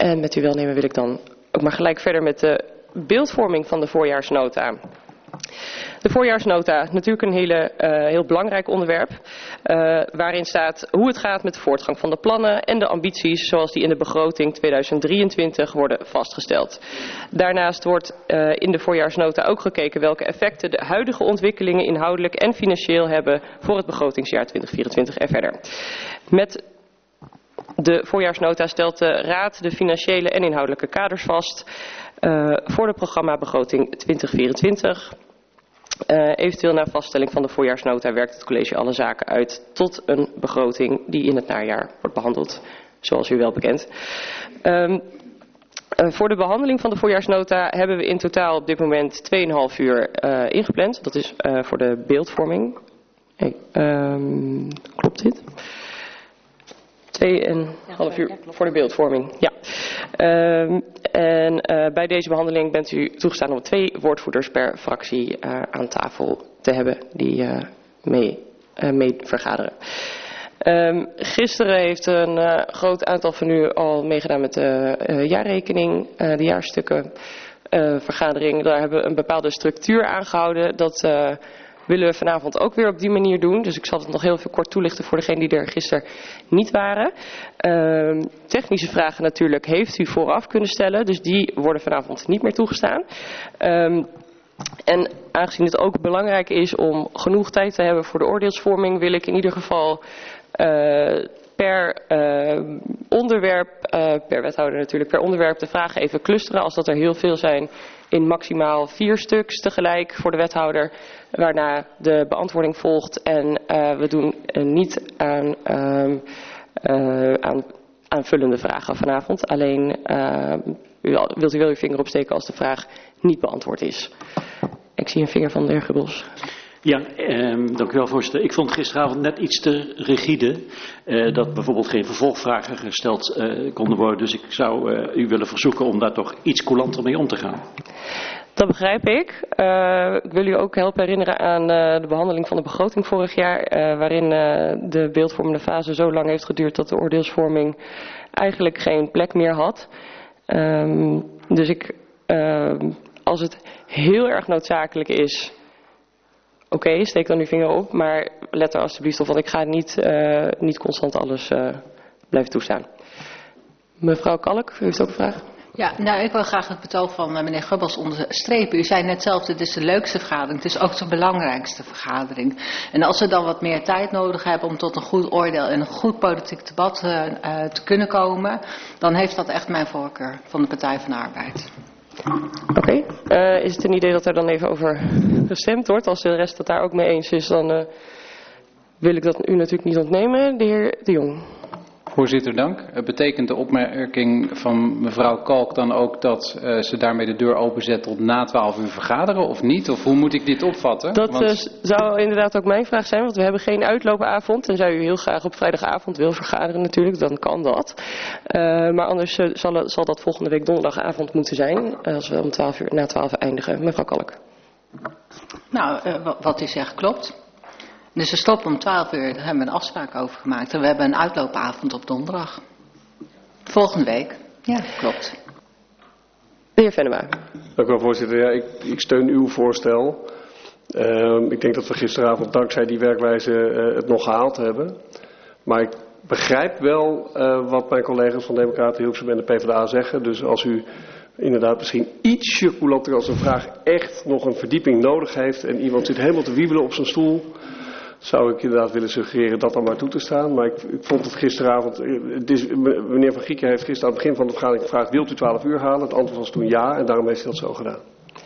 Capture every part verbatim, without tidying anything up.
En met uw welnemen wil ik dan ook maar gelijk verder met de beeldvorming van de voorjaarsnota. De voorjaarsnota, natuurlijk een hele, uh, heel belangrijk onderwerp, uh, waarin staat hoe het gaat met de voortgang van de plannen en de ambities zoals die in de begroting tweeduizend drieëntwintig worden vastgesteld. Daarnaast wordt uh, in de voorjaarsnota ook gekeken welke effecten de huidige ontwikkelingen inhoudelijk en financieel hebben voor het begrotingsjaar tweeduizend vierentwintig en verder. Met de voorjaarsnota stelt de Raad de financiële en inhoudelijke kaders vast uh, voor de programmabegroting tweeduizend vierentwintig. Uh, eventueel na vaststelling van de voorjaarsnota werkt het college alle zaken uit tot een begroting die in het najaar wordt behandeld, zoals u wel bekend. Um, uh, voor de behandeling van de voorjaarsnota hebben we in totaal op dit moment twee en een half uur uh, ingepland. Dat is uh, voor de beeldvorming. Hey, um, klopt dit? Twee en een half uur voor de beeldvorming. Ja. Um, en uh, bij deze behandeling bent u toegestaan om twee woordvoerders per fractie uh, aan tafel te hebben die uh, mee, uh, mee vergaderen. Um, gisteren heeft een uh, groot aantal van u al meegedaan met de uh, jaarrekening, uh, de jaarstukken uh, vergadering. Daar hebben we een bepaalde structuur aangehouden. Dat uh, willen we vanavond ook weer op die manier doen. Dus ik zal het nog heel even kort toelichten voor degenen die er gisteren niet waren. Uh, technische vragen natuurlijk heeft u vooraf kunnen stellen. Dus die worden vanavond niet meer toegestaan. Um, en aangezien het ook belangrijk is om genoeg tijd te hebben voor de oordeelsvorming, wil ik in ieder geval uh, per uh, onderwerp, uh, per wethouder natuurlijk, per onderwerp de vragen even clusteren. Als dat er heel veel zijn, in maximaal vier stuks tegelijk voor de wethouder. Waarna de beantwoording volgt en uh, we doen uh, niet aan, uh, uh, aan aanvullende vragen vanavond. Alleen uh, wilt u wel uw vinger opsteken als de vraag niet beantwoord is. Ik zie een vinger van de heer Gubbels. Ja, eh, dank u wel, voorzitter. Ik vond gisteravond net iets te rigide. Eh, dat bijvoorbeeld geen vervolgvragen gesteld eh, konden worden. Dus ik zou uh, u willen verzoeken om daar toch iets coulanter mee om te gaan. Dat begrijp ik. Uh, ik wil u ook helpen herinneren aan uh, de behandeling van de begroting vorig jaar. Uh, waarin uh, de beeldvormende fase zo lang heeft geduurd dat de oordeelsvorming eigenlijk geen plek meer had. Um, dus ik, uh, als het heel erg noodzakelijk is, oké, okay, steek dan uw vinger op. Maar let er alstublieft op, want ik ga niet, uh, niet constant alles uh, blijven toestaan. Mevrouw Kalk, u heeft ook een vraag? Ja, nou, ik wil graag het betoog van uh, meneer Gubbels onderstrepen. U zei net zelf, dit is de leukste vergadering. Het is ook de belangrijkste vergadering. En als we dan wat meer tijd nodig hebben om tot een goed oordeel en een goed politiek debat uh, uh, te kunnen komen, dan heeft dat echt mijn voorkeur van de Partij van de Arbeid. Oké, okay. uh, is het een idee dat er dan even over gestemd wordt? Als de rest het daar ook mee eens is, dan uh, wil ik dat u natuurlijk niet ontnemen. De heer De Jong. Voorzitter, dank. Betekent de opmerking van mevrouw Kalk dan ook dat uh, ze daarmee de deur openzet tot na twaalf uur vergaderen of niet? Of hoe moet ik dit opvatten? Dat want... uh, zou inderdaad ook mijn vraag zijn, want we hebben geen uitloopavond. En zou u heel graag op vrijdagavond wil vergaderen natuurlijk, dan kan dat. Uh, maar anders uh, zal, zal dat volgende week donderdagavond moeten zijn, uh, als we om twaalf uur, na twaalf uur eindigen. Mevrouw Kalk. Nou, uh, wat u zegt klopt. Dus we stoppen om twaalf uur, daar hebben we een afspraak over gemaakt. En we hebben een uitloopavond op donderdag. Volgende week. Ja, klopt. De heer Venema. Dank u wel, voorzitter. Ja, ik, ik steun uw voorstel. Uh, ik denk dat we gisteravond dankzij die werkwijze uh, het nog gehaald hebben. Maar ik begrijp wel uh, wat mijn collega's van Democraten, Hilversum en de PvdA zeggen. Dus als u inderdaad misschien ietsje coulanter als een vraag echt nog een verdieping nodig heeft en iemand zit helemaal te wiebelen op zijn stoel, zou ik inderdaad willen suggereren dat dan maar toe te staan. Maar ik, ik vond het gisteravond, het is, meneer Van Gieken heeft gisteren aan het begin van de vergadering gevraagd, wilt u twaalf uur halen? Het antwoord was toen ja en daarom heeft hij dat zo gedaan.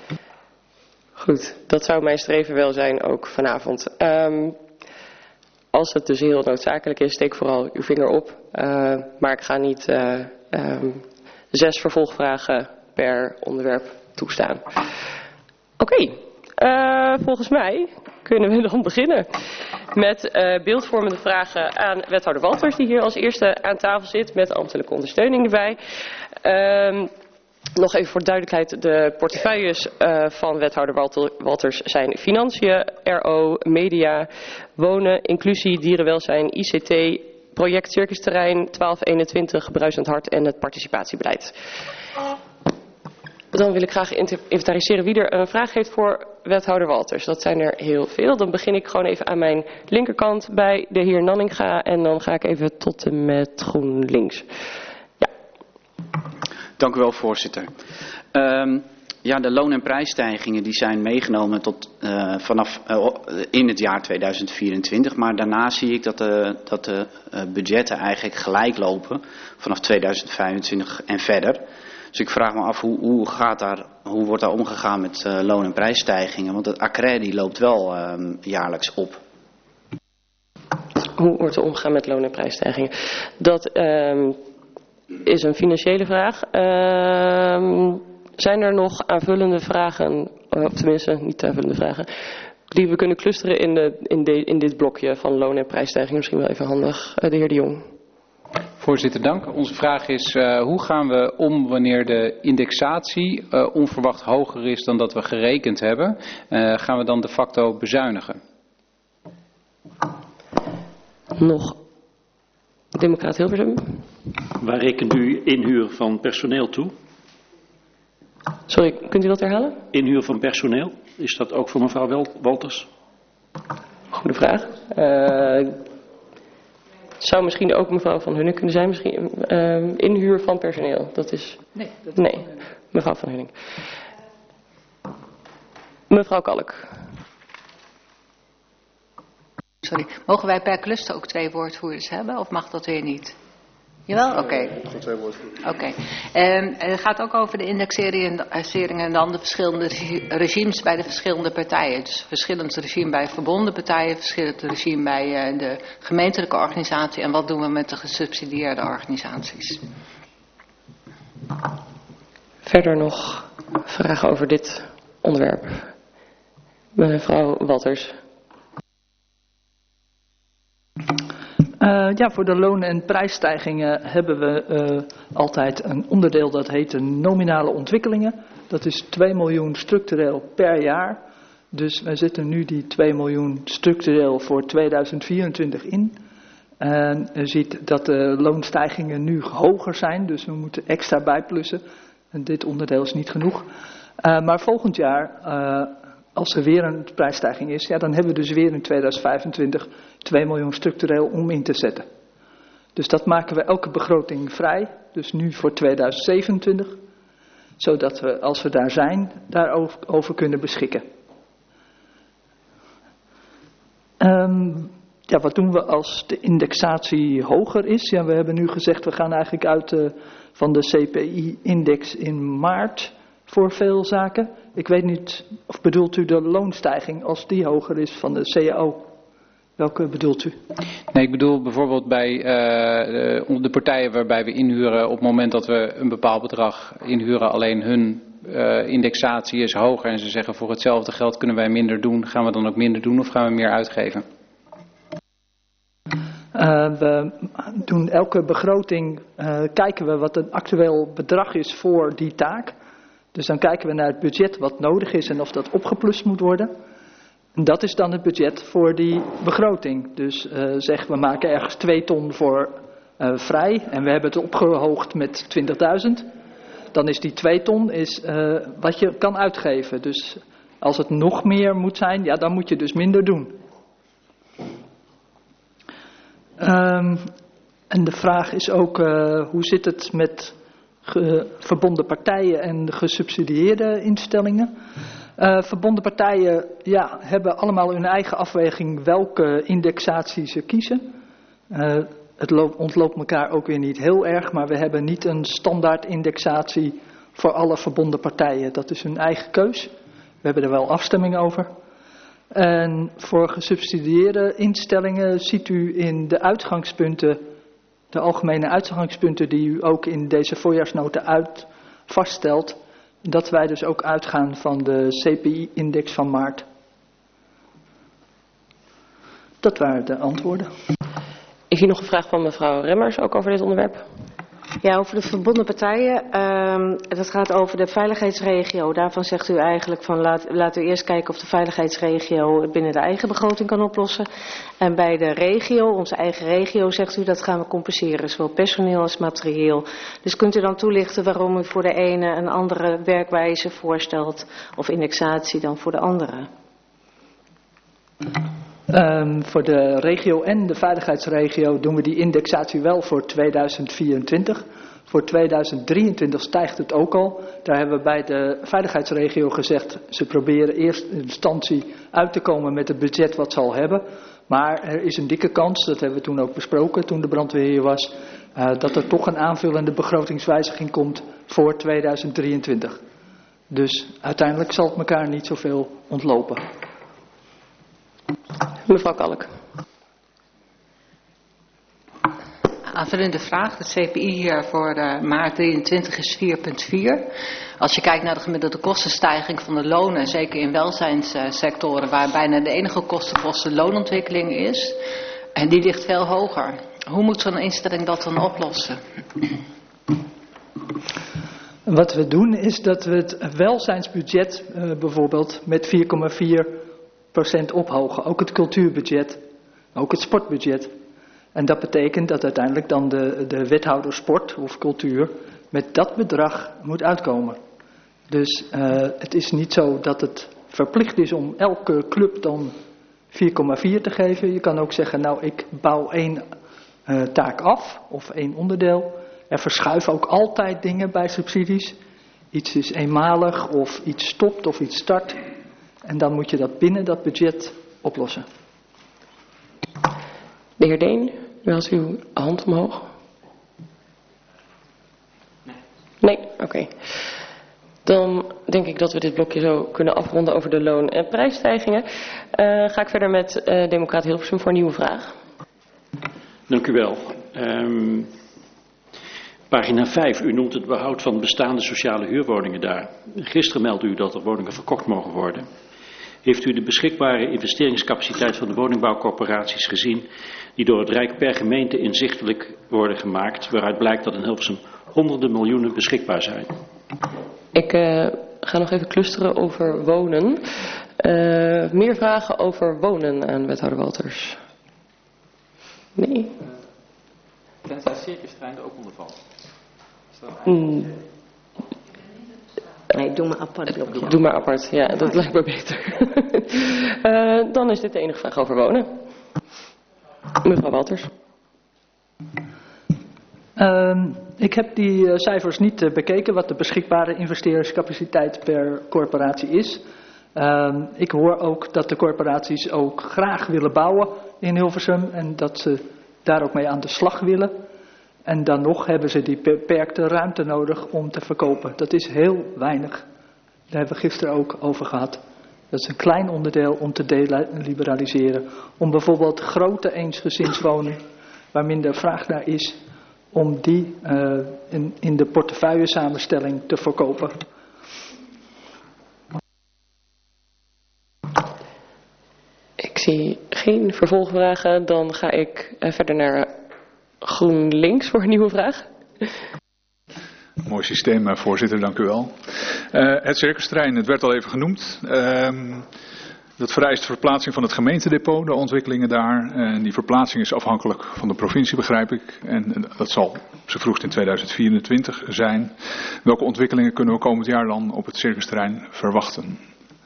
Goed, dat zou mijn streven wel zijn ook vanavond. Um, als het dus heel noodzakelijk is, steek vooral uw vinger op. Uh, maar ik ga niet uh, um, zes vervolgvragen per onderwerp toestaan. Oké, okay. uh, volgens mij kunnen we dan beginnen met uh, beeldvormende vragen aan wethouder Walters, die hier als eerste aan tafel zit met ambtelijke ondersteuning erbij. Um, nog even voor de duidelijkheid, de portefeuilles uh, van wethouder Walters zijn financiën, R O, media, wonen, inclusie, dierenwelzijn, I C T, project Circusterrein twaalf eenentwintig Bruisend Hart en het participatiebeleid. Dan wil ik graag inventariseren wie er een vraag heeft voor wethouder Walters. Dat zijn er heel veel. Dan begin ik gewoon even aan mijn linkerkant bij de heer Nanninga en dan ga ik even tot en met GroenLinks. Ja. Dank u wel, voorzitter. Um, ja, de loon- en prijsstijgingen die zijn meegenomen tot, uh, vanaf uh, in het jaar tweeduizend vierentwintig. Maar daarna zie ik dat de, dat de uh, budgetten eigenlijk gelijk lopen vanaf tweeduizend vijfentwintig en verder. Dus ik vraag me af hoe, hoe, gaat daar, hoe wordt daar omgegaan met uh, loon- en prijsstijgingen? Want het A C R E die loopt wel um, jaarlijks op. Hoe wordt er omgegaan met loon- en prijsstijgingen? Dat um, is een financiële vraag. Um, zijn er nog aanvullende vragen, of tenminste niet aanvullende vragen, die we kunnen clusteren in, de, in, de, in dit blokje van loon- en prijsstijgingen? Misschien wel even handig. Uh, de heer De Jong. Voorzitter, dank. Onze vraag is, uh, hoe gaan we om wanneer de indexatie uh, onverwacht hoger is dan dat we gerekend hebben? Uh, gaan we dan de facto bezuinigen? Nog. Democraat Hilversum. Waar rekent u inhuur van personeel toe? Sorry, kunt u dat herhalen? Inhuur van personeel, is dat ook voor mevrouw Walters? Goede vraag. Uh, zou misschien ook mevrouw Van Hunning kunnen zijn. Misschien uh, inhuur van personeel. Dat is... Nee, dat is nee. Mevrouw Van Hunning. Mevrouw Kalk. Sorry, mogen wij per cluster ook twee woordvoerders hebben of mag dat weer niet? Jawel? Oké. Okay. Oké. Okay. En het gaat ook over de indexering en dan de verschillende regimes bij de verschillende partijen. Dus verschillend regime bij verbonden partijen, verschillend regime bij de gemeentelijke organisatie. En wat doen we met de gesubsidieerde organisaties? Verder nog vragen over dit onderwerp. Mevrouw Walters. Uh, ja, voor de lonen- en prijsstijgingen hebben we uh, altijd een onderdeel dat heet de nominale ontwikkelingen. Dat is twee miljoen structureel per jaar. Dus wij zetten nu die twee miljoen structureel voor tweeduizend vierentwintig in. En u ziet dat de loonstijgingen nu hoger zijn, dus we moeten extra bijplussen. En dit onderdeel is niet genoeg. Uh, maar volgend jaar, uh, als er weer een prijsstijging is, ja, dan hebben we dus weer in tweeduizend vijfentwintig twee miljoen structureel om in te zetten. Dus dat maken we elke begroting vrij. Dus nu voor tweeduizend zevenentwintig. Zodat we, als we daar zijn, daarover over kunnen beschikken. Um, ja, wat doen we als de indexatie hoger is? Ja, we hebben nu gezegd, we gaan eigenlijk uit uh, van de C P I-index in maart voor veel zaken. Ik weet niet, of bedoelt u de loonstijging als die hoger is van de C A O? Welke bedoelt u? Nee, ik bedoel bijvoorbeeld bij uh, de, de partijen waarbij we inhuren op het moment dat we een bepaald bedrag inhuren, alleen hun uh, indexatie is hoger en ze zeggen voor hetzelfde geld kunnen wij minder doen. Gaan we dan ook minder doen of gaan we meer uitgeven? Uh, we doen elke begroting, uh, kijken we wat een actueel bedrag is voor die taak. Dus dan kijken we naar het budget wat nodig is en of dat opgeplust moet worden. En dat is dan het budget voor die begroting. Dus uh, zeg, we maken ergens twee ton voor uh, vrij en we hebben het opgehoogd met twintigduizend. Dan is die twee ton is, uh, wat je kan uitgeven. Dus als het nog meer moet zijn, ja, dan moet je dus minder doen. Um, en de vraag is ook, uh, hoe zit het met ge, verbonden partijen en gesubsidieerde instellingen? Uh, verbonden partijen ja, hebben allemaal hun eigen afweging welke indexatie ze kiezen. Uh, het loopt, ontloopt elkaar ook weer niet heel erg, maar we hebben niet een standaard indexatie voor alle verbonden partijen. Dat is hun eigen keus. We hebben er wel afstemming over. En voor gesubsidieerde instellingen ziet u in de uitgangspunten, de algemene uitgangspunten die u ook in deze voorjaarsnota uit vaststelt, dat wij dus ook uitgaan van de C P I-index van maart. Dat waren de antwoorden. Ik zie nog een vraag van mevrouw Remmers, ook over dit onderwerp. Ja, over de verbonden partijen. Um, dat gaat over de veiligheidsregio. Daarvan zegt u eigenlijk van laat, laten we eerst kijken of de veiligheidsregio het binnen de eigen begroting kan oplossen. En bij de regio, onze eigen regio, zegt u dat gaan we compenseren. Zowel personeel als materieel. Dus kunt u dan toelichten waarom u voor de ene een andere werkwijze voorstelt of indexatie dan voor de andere? Um, voor de regio en de veiligheidsregio doen we die indexatie wel voor tweeduizend vierentwintig. Voor tweeduizend drieëntwintig stijgt het ook al. Daar hebben we bij de veiligheidsregio gezegd, ze proberen eerst in instantie uit te komen met het budget wat ze al hebben. Maar er is een dikke kans, dat hebben we toen ook besproken toen de brandweer hier was, uh, dat er toch een aanvullende begrotingswijziging komt voor tweeduizend drieëntwintig. Dus uiteindelijk zal het elkaar niet zoveel ontlopen. Mevrouw Kalk. Aanvullende vraag. Het C P I hier voor uh, maart drieëntwintig is vier komma vier. Als je kijkt naar de gemiddelde kostenstijging van de lonen, zeker in welzijnssectoren, waar bijna de enige kostenpost de loonontwikkeling is, en die ligt veel hoger. Hoe moet zo'n instelling dat dan oplossen? Wat we doen is dat we het welzijnsbudget uh, bijvoorbeeld met vier komma vier procent ophogen. Ook het cultuurbudget, ook het sportbudget. En dat betekent dat uiteindelijk dan de, de wethouder sport of cultuur met dat bedrag moet uitkomen. Dus uh, het is niet zo dat het verplicht is om elke club dan vier komma vier te geven. Je kan ook zeggen, nou ik bouw één uh, taak af of één onderdeel. Er verschuiven ook altijd dingen bij subsidies. Iets is eenmalig of iets stopt of iets start. En dan moet je dat binnen dat budget oplossen. De heer Deen, u had uw hand omhoog. Nee, nee? Oké. Okay. Dan denk ik dat we dit blokje zo kunnen afronden over de loon- en prijsstijgingen. Uh, ga ik verder met uh, Democraat Hilversum voor een nieuwe vraag. Dank u wel. Um, pagina vijf, u noemt het behoud van bestaande sociale huurwoningen daar. Gisteren meldde u dat er woningen verkocht mogen worden. Heeft u de beschikbare investeringscapaciteit van de woningbouwcorporaties gezien die door het Rijk per gemeente inzichtelijk worden gemaakt, waaruit blijkt dat in Hilversum honderden miljoenen beschikbaar zijn? Ik uh, ga nog even clusteren over wonen. Uh, meer vragen over wonen aan wethouder Walters? Nee? Tenzij circustrein er ook onder valt. Mm. Nee, doe maar apart blokje. Doe maar apart, ja, dat lijkt me beter. uh, dan is dit de enige vraag over wonen. Mevrouw Walters. Uh, ik heb die uh, cijfers niet uh, bekeken, wat de beschikbare investeringscapaciteit per corporatie is. Uh, ik hoor ook dat de corporaties ook graag willen bouwen in Hilversum en dat ze daar ook mee aan de slag willen. En dan nog hebben ze die beperkte ruimte nodig om te verkopen. Dat is heel weinig. Daar hebben we gisteren ook over gehad. Dat is een klein onderdeel om te deliberaliseren. Om bijvoorbeeld grote eensgezinswoningen, waar minder vraag naar is, om die uh, in, in de portefeuille samenstelling te verkopen. Ik zie geen vervolgvragen. Dan ga ik uh, verder naar GroenLinks voor een nieuwe vraag. Mooi systeem, voorzitter, dank u wel. Uh, het circusterrein, het werd al even genoemd. Uh, dat vereist verplaatsing van het gemeentedepot, de ontwikkelingen daar. En die verplaatsing is afhankelijk van de provincie, begrijp ik. En dat zal op z'n vroegst in tweeduizend vierentwintig zijn. Welke ontwikkelingen kunnen we komend jaar dan op het circusterrein verwachten?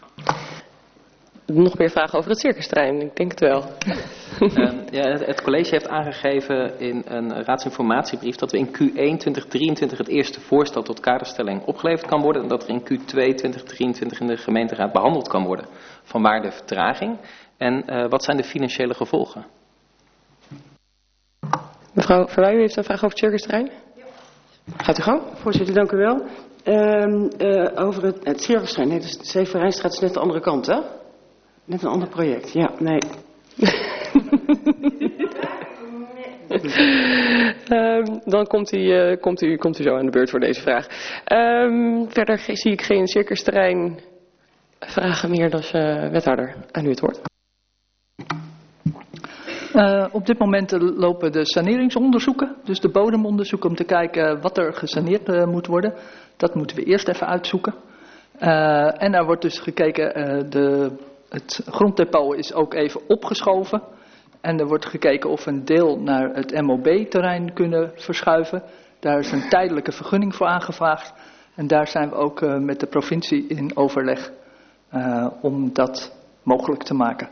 Nog meer vragen over het circusterrein? Ik denk het wel. Uh, ja, het college heeft aangegeven in een raadsinformatiebrief dat we in Q één twintig drieëntwintig het eerste voorstel tot kaderstelling opgeleverd kan worden en dat er in Q twee twintig drieëntwintig in de gemeenteraad behandeld kan worden. Vanwaar de vertraging en uh, wat zijn de financiële gevolgen? Mevrouw Verwij, u heeft een vraag over het circusterrein? Ja. Gaat u gang. Voorzitter, dank u wel. Uh, uh, over het, het circusterrein, nee, de Zeverijnstraat is net de andere kant, hè? Net een ander project, ja, nee. um, dan komt u, uh, komt, u, komt u zo aan de beurt voor deze vraag. Um, verder zie ik geen circusterrein vragen meer, dus uh, wethouder, aan u het woord. Uh, op dit moment lopen de saneringsonderzoeken, dus de bodemonderzoeken om te kijken wat er gesaneerd uh, moet worden. Dat moeten we eerst even uitzoeken. Uh, en er wordt dus gekeken, uh, de, het gronddepot is ook even opgeschoven. En er wordt gekeken of we een deel naar het M O B-terrein kunnen verschuiven. Daar is een tijdelijke vergunning voor aangevraagd. En daar zijn we ook uh, met de provincie in overleg uh, om dat mogelijk te maken.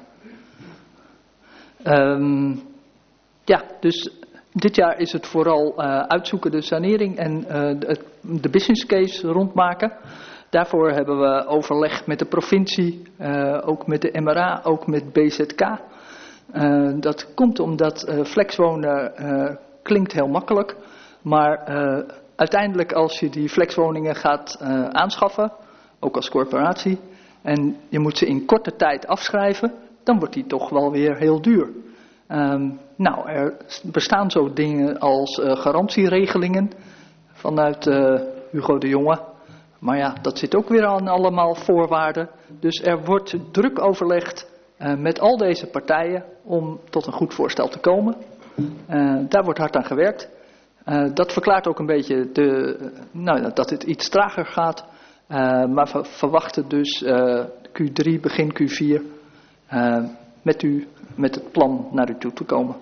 Um, ja, dus dit jaar is het vooral uh, uitzoeken de sanering en uh, de, de business case rondmaken. Daarvoor hebben we overleg met de provincie, uh, ook met de M R A, ook met B Z K. Uh, dat komt omdat uh, flexwonen uh, klinkt heel makkelijk, maar uh, uiteindelijk als je die flexwoningen gaat uh, aanschaffen, ook als corporatie, en je moet ze in korte tijd afschrijven, dan wordt die toch wel weer heel duur. Um, nou, er bestaan zo dingen als uh, garantieregelingen vanuit uh, Hugo de Jonge. Maar ja, dat zit ook weer aan allemaal voorwaarden. Dus er wordt druk overlegd uh, met al deze partijen om tot een goed voorstel te komen. Uh, daar wordt hard aan gewerkt. Uh, dat verklaart ook een beetje de, uh, nou, dat het iets trager gaat. Uh, maar we verwachten dus uh, Q drie, begin Q vier uh, met, u, met het plan naar u toe te komen.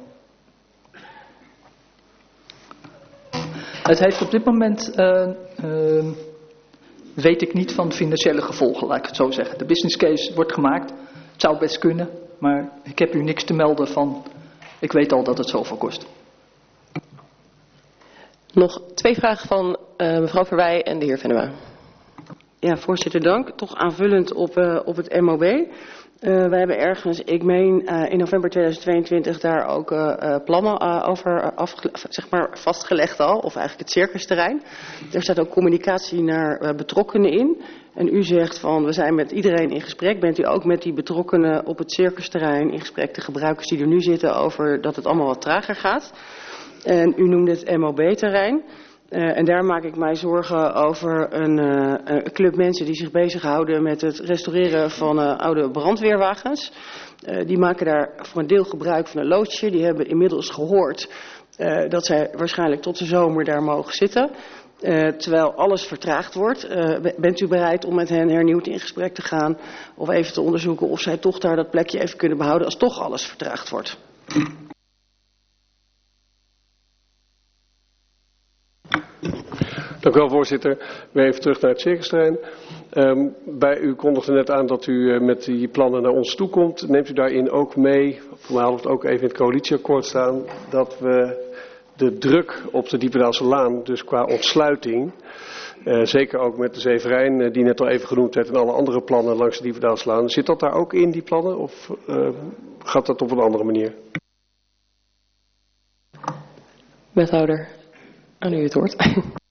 Het heeft op dit moment, uh, uh, weet ik niet van financiële gevolgen, laat ik het zo zeggen. De business case wordt gemaakt, het zou best kunnen, maar ik heb u niks te melden van, ik weet al dat het zoveel kost. Nog twee vragen van uh, mevrouw Verwij en de heer Venema. Ja, voorzitter, dank. Toch aanvullend op, uh, op het M O B. Uh, wij hebben ergens, ik meen uh, in november tweeduizend tweeëntwintig daar ook uh, uh, plannen uh, over uh, afge- zeg maar vastgelegd al, of eigenlijk het circusterrein. Er staat ook communicatie naar uh, betrokkenen in. En u zegt van, we zijn met iedereen in gesprek. Bent u ook met die betrokkenen op het circusterrein in gesprek, de gebruikers die er nu zitten, over dat het allemaal wat trager gaat? En u noemde het M O B-terrein. Uh, en daar maak ik mij zorgen over een, uh, een club mensen die zich bezighouden met het restaureren van uh, oude brandweerwagens. Uh, die maken daar voor een deel gebruik van een loodsje. Die hebben inmiddels gehoord uh, dat zij waarschijnlijk tot de zomer daar mogen zitten. Uh, terwijl alles vertraagd wordt. Uh, bent u bereid om met hen hernieuwd in gesprek te gaan of even te onderzoeken of zij toch daar dat plekje even kunnen behouden als toch alles vertraagd wordt? Dank u wel, voorzitter. Weer even terug naar het circusterrein. Um, bij u kondigde net aan dat u uh, met die plannen naar ons toe komt. Neemt u daarin ook mee, voor mij had het ook even in het coalitieakkoord staan, dat we de druk op de Diependaalse Laan, dus qua ontsluiting, uh, zeker ook met de Zeverijn, uh, die net al even genoemd werd, en alle andere plannen langs de Diependaalse Laan, zit dat daar ook in, die plannen, of uh, gaat dat op een andere manier? Wethouder, aan u het woord.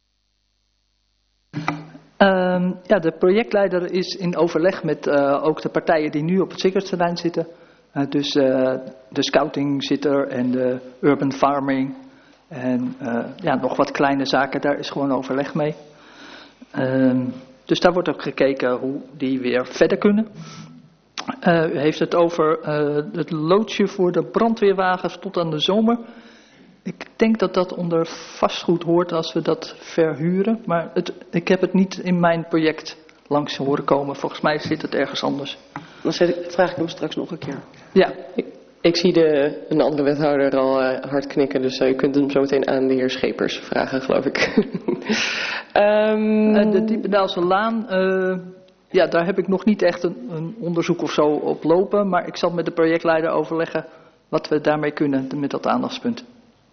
Um, ja, de projectleider is in overleg met uh, ook de partijen die nu op het circusterrein zitten. Uh, dus uh, de scouting zit er en de urban farming en uh, ja, nog wat kleine zaken, daar is gewoon overleg mee. Um, dus daar wordt ook gekeken hoe die weer verder kunnen. Uh, u heeft het over uh, het loodsje voor de brandweerwagens tot aan de zomer. Ik denk dat dat onder vastgoed hoort als we dat verhuren. Maar het, ik heb het niet in mijn project langs horen komen. Volgens mij zit het ergens anders. Dan zet ik, vraag ik hem straks nog een keer. Ja. Ik, ik zie de, een andere wethouder al uh, hard knikken. Dus uh, u kunt hem zo meteen aan de heer Schepers vragen, geloof ik. um... uh, de Diependaalse Laan, uh, ja, daar heb ik nog niet echt een, een onderzoek of zo op lopen. Maar ik zal met de projectleider overleggen wat we daarmee kunnen met dat aandachtspunt.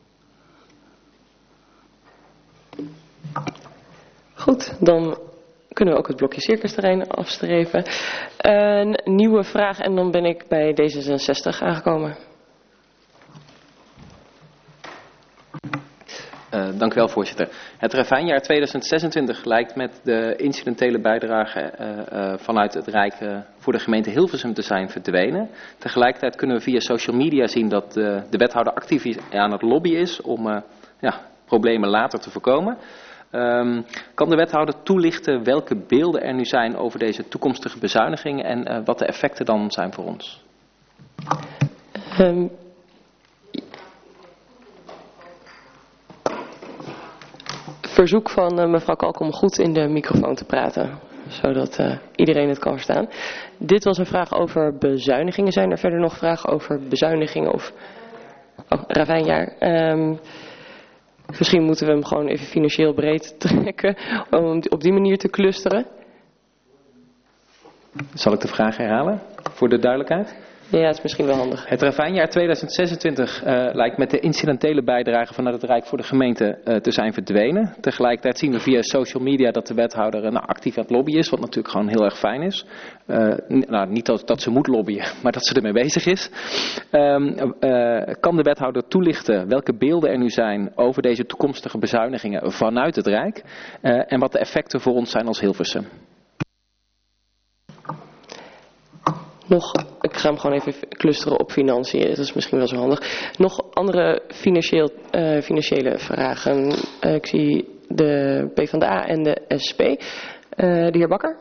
Goed, dan kunnen we ook het blokje circusterrein afstreven. Een nieuwe vraag en dan ben ik bij D zesenzestig aangekomen. Uh, dank u wel, voorzitter. Het ravijnjaar tweeduizend zesentwintig lijkt met de incidentele bijdrage uh, uh, vanuit het Rijk uh, voor de gemeente Hilversum te zijn verdwenen. Tegelijkertijd kunnen we via social media zien dat uh, de wethouder actief aan het lobbyen is om uh, ja, problemen later te voorkomen. Um, kan de wethouder toelichten welke beelden er nu zijn over deze toekomstige bezuinigingen en uh, wat de effecten dan zijn voor ons? Um, verzoek van uh, mevrouw Kalk om goed in de microfoon te praten, zodat uh, iedereen het kan verstaan. Dit was een vraag over bezuinigingen. Zijn er verder nog vragen over bezuinigingen of oh, ravijnjaar? Um, misschien moeten we hem gewoon even financieel breed trekken om op die manier te clusteren. Zal ik de vraag herhalen voor de duidelijkheid? Ja, het is misschien wel handig. Het ravijnjaar tweeduizend zesentwintig uh, lijkt met de incidentele bijdrage vanuit het Rijk voor de gemeente uh, te zijn verdwenen. Tegelijkertijd zien we via social media dat de wethouder uh, nou, actief aan het lobbyen is, wat natuurlijk gewoon heel erg fijn is. Uh, nou, niet dat, dat ze moet lobbyen, maar dat ze ermee bezig is. Um, uh, kan de wethouder toelichten welke beelden er nu zijn over deze toekomstige bezuinigingen vanuit het Rijk uh, en wat de effecten voor ons zijn als Hilversum? Nog, ik ga hem gewoon even clusteren op financiën, dat is misschien wel zo handig. Nog andere financieel, uh, financiële vragen. Uh, ik zie de PvdA en de S P. Uh, de heer Bakker.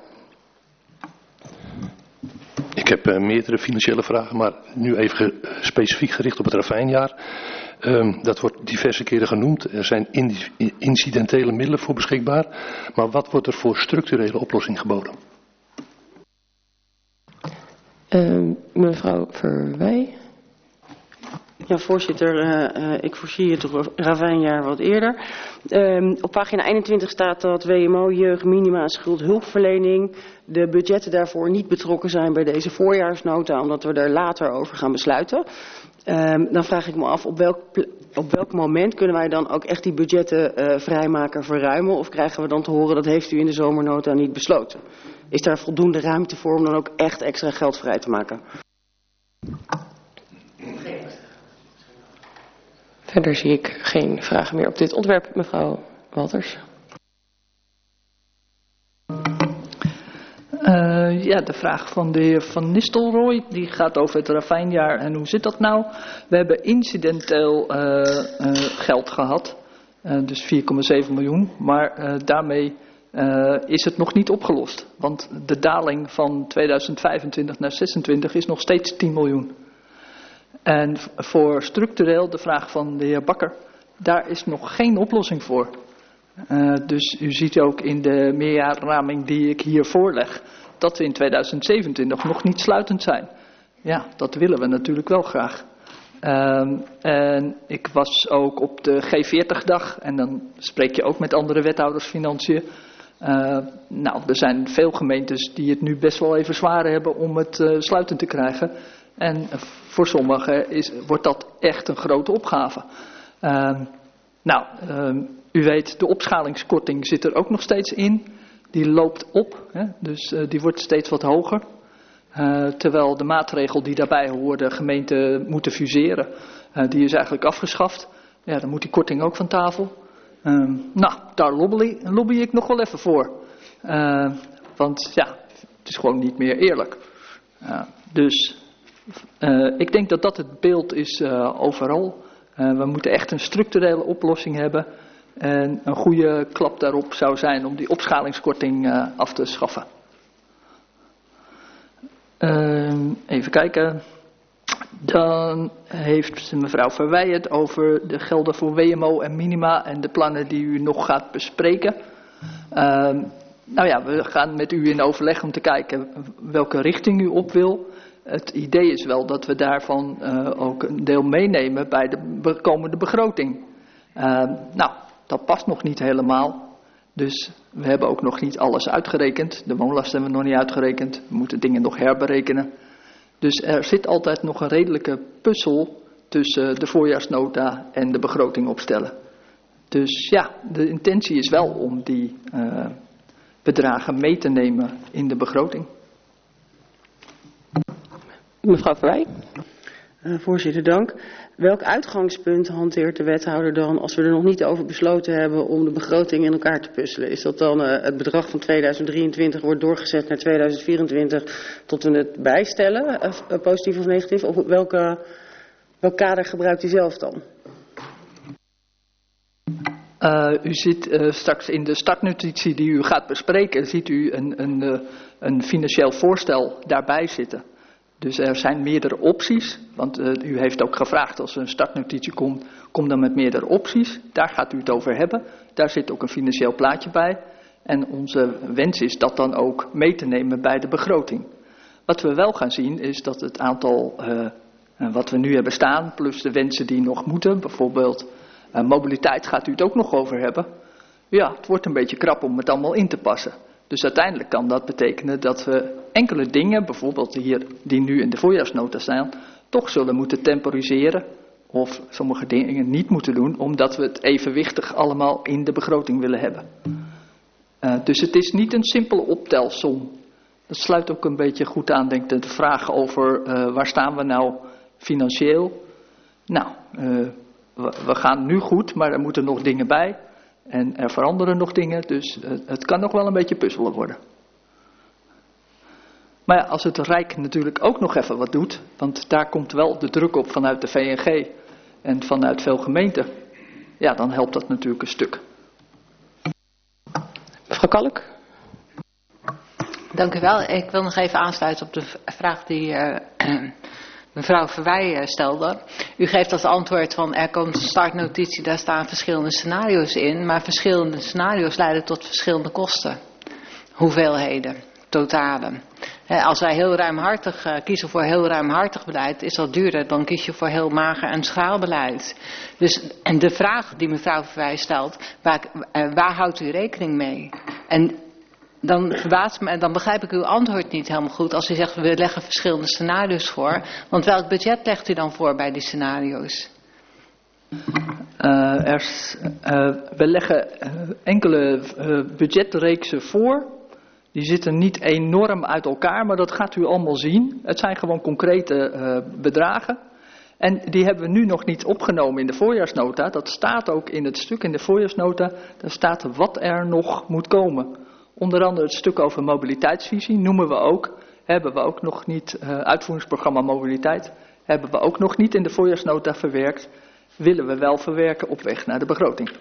Ik heb uh, meerdere financiële vragen, maar nu even ge specifiek gericht op het ravijnjaar. Um, dat wordt diverse keren genoemd. Er zijn incidentele middelen voor beschikbaar. Maar wat wordt er voor structurele oplossing geboden? Uh, mevrouw Verwij. Ja, voorzitter, uh, uh, ik voorzie het ravijnjaar wat eerder. Um, op pagina eenentwintig staat dat W M O, jeugd, minima, schuldhulpverlening, de budgetten daarvoor niet betrokken zijn bij deze voorjaarsnota, omdat we er later over gaan besluiten. Um, dan vraag ik me af, op welk, op welk moment kunnen wij dan ook echt die budgetten uh, vrijmaken, verruimen? Of krijgen we dan te horen, dat heeft u in de zomernota niet besloten? Is daar voldoende ruimte voor om dan ook echt extra geld vrij te maken? Verder zie ik geen vragen meer op dit onderwerp. Mevrouw Walters. Uh, ja, de vraag van de heer Van Nistelrooy, die gaat over het ravijnjaar en hoe zit dat nou? We hebben incidenteel uh, uh, geld gehad, uh, dus vier komma zeven miljoen, maar uh, daarmee uh, is het nog niet opgelost. Want de daling van tweeduizend vijfentwintig naar zesentwintig is nog steeds tien miljoen. En voor structureel, de vraag van de heer Bakker, daar is nog geen oplossing voor. Uh, dus u ziet ook in de meerjarenraming die ik hier voorleg, dat we in tweeduizend zevenentwintig nog niet sluitend zijn. Ja, dat willen we natuurlijk wel graag. Um, en ik was ook op de G veertig dag en dan spreek je ook met andere wethouders financiën. Uh, nou, er zijn veel gemeentes die het nu best wel even zwaar hebben om het uh, sluitend te krijgen. En voor sommigen is, wordt dat echt een grote opgave. Uh, nou, uh, u weet, de opschalingskorting zit er ook nog steeds in. Die loopt op, hè? Dus uh, die wordt steeds wat hoger. Uh, terwijl de maatregel die daarbij hoorde, gemeenten moeten fuseren, uh, die is eigenlijk afgeschaft. Ja, dan moet die korting ook van tafel. Uh, nou, daar lobby, lobby ik nog wel even voor. Uh, want ja, het is gewoon niet meer eerlijk. Uh, dus uh, ik denk dat dat het beeld is uh, overal. Uh, we moeten echt een structurele oplossing hebben. En een goede klap daarop zou zijn om die opschalingskorting uh, af te schaffen. Uh, even kijken. Dan heeft mevrouw Verwij het over de gelden voor W M O en minima en de plannen die u nog gaat bespreken. Uh, nou ja, we gaan met u in overleg om te kijken welke richting u op wil. Het idee is wel dat we daarvan uh, ook een deel meenemen bij de komende begroting. Uh, nou, dat past nog niet helemaal. Dus we hebben ook nog niet alles uitgerekend. De woonlast hebben we nog niet uitgerekend. We moeten dingen nog herberekenen. Dus er zit altijd nog een redelijke puzzel tussen de voorjaarsnota en de begroting opstellen. Dus ja, de intentie is wel om die uh, bedragen mee te nemen in de begroting. Mevrouw Verwij. Uh, voorzitter, dank. Welk uitgangspunt hanteert de wethouder dan als we er nog niet over besloten hebben om de begroting in elkaar te puzzelen? Is dat dan uh, het bedrag van tweeduizend drieëntwintig wordt doorgezet naar tweeduizend vierentwintig tot we het bijstellen, uh, positief of negatief? Of welke, welk kader gebruikt u zelf dan? Uh, u ziet uh, straks in de startnotitie die u gaat bespreken, ziet u een, een, uh, een financieel voorstel daarbij zitten. Dus er zijn meerdere opties, want uh, u heeft ook gevraagd als er een startnotitie komt, kom dan met meerdere opties. Daar gaat u het over hebben. Daar zit ook een financieel plaatje bij. En onze wens is dat dan ook mee te nemen bij de begroting. Wat we wel gaan zien is dat het aantal uh, wat we nu hebben staan, plus de wensen die nog moeten, bijvoorbeeld uh, mobiliteit gaat u het ook nog over hebben. Ja, het wordt een beetje krap om het allemaal in te passen. Dus uiteindelijk kan dat betekenen dat we enkele dingen, bijvoorbeeld hier die nu in de voorjaarsnota staan, toch zullen moeten temporiseren of sommige dingen niet moeten doen, omdat we het evenwichtig allemaal in de begroting willen hebben. Uh, dus het is niet een simpele optelsom. Dat sluit ook een beetje goed aan, denk ik, de vraag over uh, waar staan we nou financieel. Nou, uh, we, we gaan nu goed, maar er moeten nog dingen bij. En er veranderen nog dingen, dus uh, het kan nog wel een beetje puzzelen worden. Maar ja, als het Rijk natuurlijk ook nog even wat doet, want daar komt wel de druk op vanuit de V N G en vanuit veel gemeenten, ja, dan helpt dat natuurlijk een stuk. Mevrouw Kalk. Dank u wel. Ik wil nog even aansluiten op de vraag die uh, mevrouw Verwij stelde. U geeft als antwoord van er komt een startnotitie, daar staan verschillende scenario's in, maar verschillende scenario's leiden tot verschillende kosten. Hoeveelheden, totalen. Als wij heel ruimhartig uh, kiezen voor heel ruimhartig beleid, is dat duurder dan kies je voor heel mager en schaalbeleid. Dus en de vraag die mevrouw Verwij stelt, waar, uh, waar houdt u rekening mee? En dan verbaast me en dan begrijp ik uw antwoord niet helemaal goed als u zegt we leggen verschillende scenario's voor. Want welk budget legt u dan voor bij die scenario's? Uh, er, uh, we leggen uh, enkele uh, budgetreeksen voor. Die zitten niet enorm uit elkaar, maar dat gaat u allemaal zien. Het zijn gewoon concrete uh, bedragen. En die hebben we nu nog niet opgenomen in de voorjaarsnota. Dat staat ook in het stuk in de voorjaarsnota. Daar staat wat er nog moet komen. Onder andere het stuk over mobiliteitsvisie noemen we ook. Hebben we ook nog niet, uh, uitvoeringsprogramma mobiliteit, hebben we ook nog niet in de voorjaarsnota verwerkt. Willen we wel verwerken op weg naar de begroting.